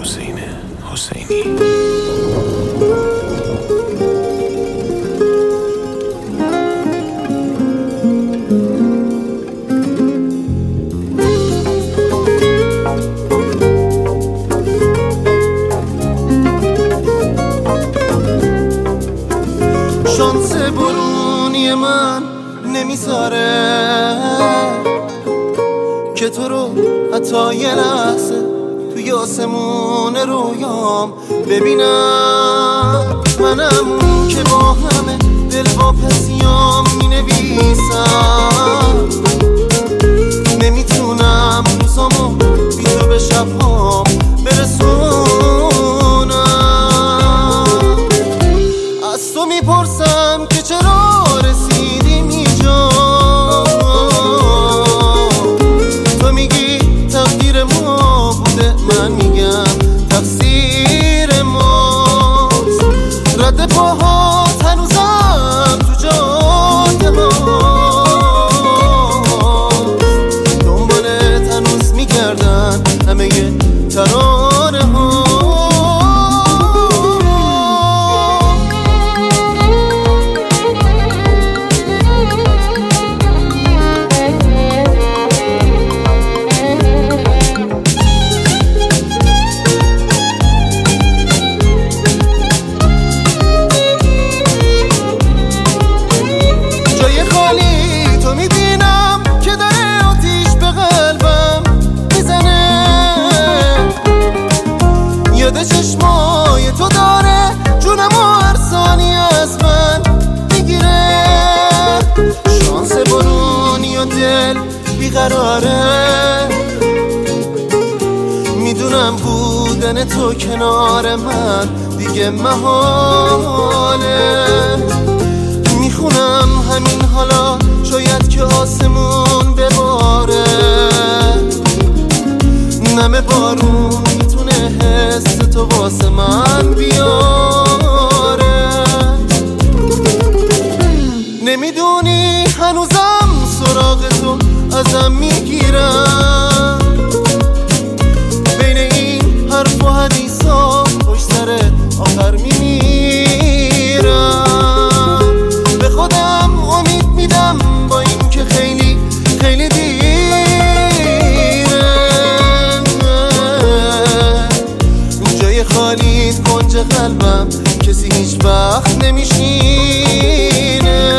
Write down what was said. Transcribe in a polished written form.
حسین حسینی. شانس برونی من نمیذاره که تو رو حتی یه لحظه توی آسمون رویام ببینم. منم که با همه دل واپسیام مینویسم، نمیتونم روزامو بی تو به شبهام برسونم. از تو میپرسم که چرا رسیدیم اینجا، تو میگی تقدیر ما بوده، من میگم تقصیر ماست. رد پاهات هنوزم تو جاده هاست، دنبالت هنوز میگردن همه ترانه ها. چشمای تو داره جونمو هر ثانیه از من میگیره. شانس برونی و دل بیقراره، میدونم بودن تو کنار من دیگه محاله. میخونم همین حالا شاید که آسمون بباره، نم بارون میتونه حس تو واسه من بیاره. نمیدونی هنوزم سراغ تو ازم میگیرم، بین این حرف و حدیثا پشت سر آخر میمیرم. به خودم امید میدم با این که خیلی خیلی خالیت کنج قلبم کسی هیچ وقت نمیشینه.